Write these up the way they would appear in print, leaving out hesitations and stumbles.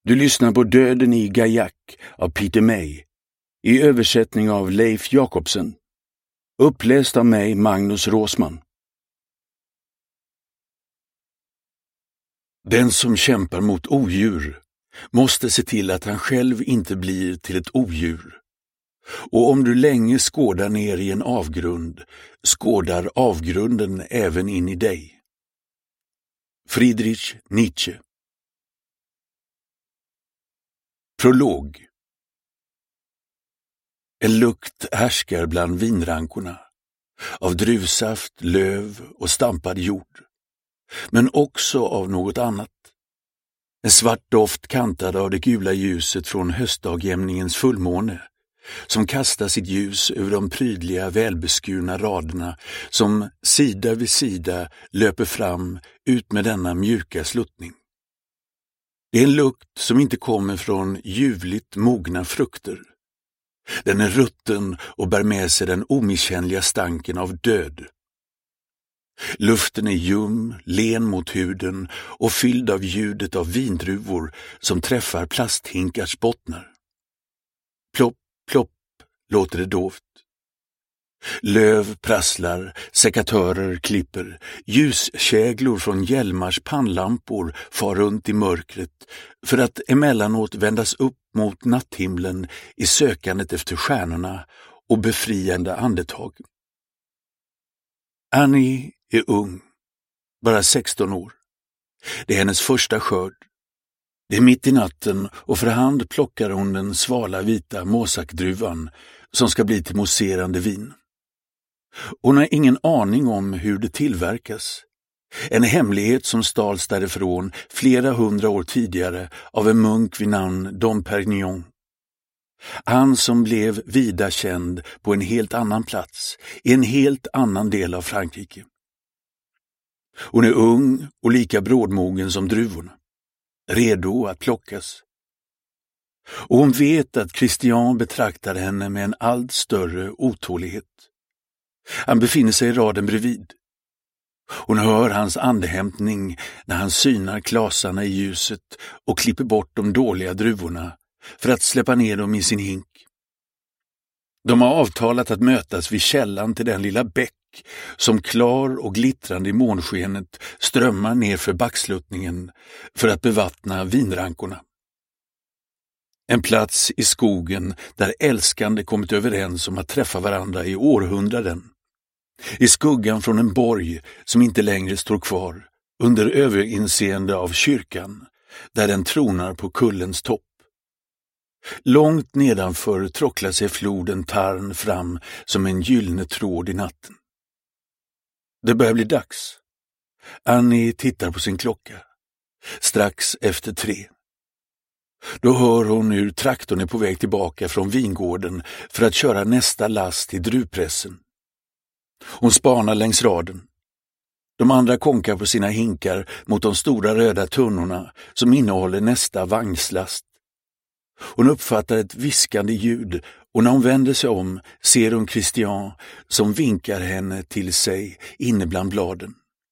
Du lyssnar på Döden i Gaillac av Peter May, i översättning av Leif Jakobsen. Uppläst av mig, Magnus Råsman. Den som kämpar mot odjur måste se till att han själv inte blir till ett odjur. Och om du länge skådar ner i en avgrund, skådar avgrunden även in i dig. Friedrich Nietzsche. Prolog. En lukt härskar bland vinrankorna, av druvsaft, löv och stampad jord, men också av något annat. En svart doft kantad av det gula ljuset från höstdagjämningens fullmåne, som kastar sitt ljus över de prydliga, välbeskurna raderna som sida vid sida löper fram ut med denna mjuka sluttning. Det är en lukt som inte kommer från ljuvligt mogna frukter. Den är rutten och bär med sig den omisskännliga stanken av död. Luften är ljum, len mot huden och fylld av ljudet av vindruvor som träffar plasthinkars bottnar. Plopp, plopp låter det dovt. Löv prasslar, sekatörer klipper, ljuskäglor från hjälmars pannlampor far runt i mörkret för att emellanåt vändas upp mot natthimlen i sökandet efter stjärnorna och befriande andetag. Annie är ung, bara 16 år. Det är hennes första skörd. Det är mitt i natten och för hand plockar hon den svala vita måsakdruvan som ska bli till mousserande vin. Hon har ingen aning om hur det tillverkas. En hemlighet som stals därifrån flera 100 år tidigare av en munk vid namn Dom Perignon. Han som blev vida känd på en helt annan plats, i en helt annan del av Frankrike. Hon är ung och lika brådmogen som druvorna, redo att plockas. Och hon vet att Christian betraktar henne med en allt större otålighet. Han befinner sig i raden bredvid. Hon hör hans andehämtning när han synar klasarna i ljuset och klipper bort de dåliga druvorna för att släppa ner dem i sin hink. De har avtalat att mötas vid källan till den lilla bäck som klar och glittrande i månskenet strömmar ner för backsluttningen för att bevattna vinrankorna. En plats i skogen där älskande kommit överens om att träffa varandra i århundraden. I skuggan från en borg som inte längre står kvar, under överinseende av kyrkan, där den tronar på kullens topp. Långt nedanför trocklar sig floden Tarn fram som en gyllene tråd i natten. Det börjar bli dags. Annie tittar på sin klocka. Strax efter 3. Då hör hon hur traktorn är på väg tillbaka från vingården för att köra nästa last till druvpressen. Hon spanar längs raden. De andra konkar på sina hinkar mot de stora röda tunnorna som innehåller nästa vagnslast. Hon uppfattar ett viskande ljud och när hon vänder sig om ser hon Christian som vinkar henne till sig inne bland bladen.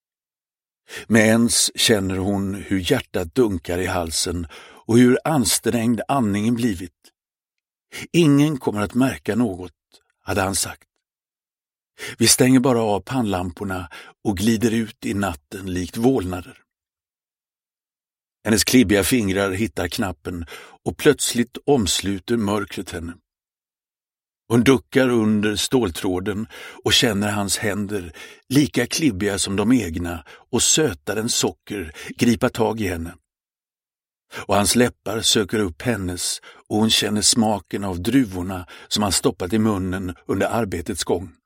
Med ens känner hon hur hjärtat dunkar i halsen och hur ansträngd andningen blivit. Ingen kommer att märka något, hade han sagt. Vi stänger bara av pannlamporna och glider ut i natten likt vålnader. Hennes klibbiga fingrar hittar knappen och plötsligt omsluter mörkret henne. Hon duckar under ståltråden och känner hans händer, lika klibbiga som de egna och sötare än socker, gripa tag i henne. Och hans läppar söker upp hennes och hon känner smaken av druvorna som han stoppat i munnen under arbetets gång.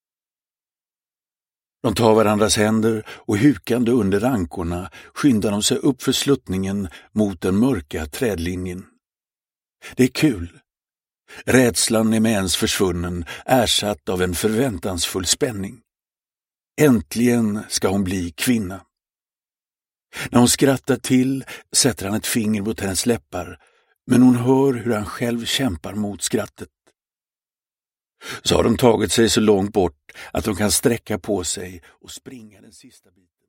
De tar varandras händer och hukande under rankorna skyndar de sig upp för sluttningen mot den mörka trädlinjen. Det är kul. Rädslan är med ens försvunnen, ersatt av en förväntansfull spänning. Äntligen ska hon bli kvinna. När hon skrattar till sätter han ett finger mot hennes läppar, men hon hör hur han själv kämpar mot skrattet. Så har de tagit sig så långt bort att de kan sträcka på sig och springa den sista biten.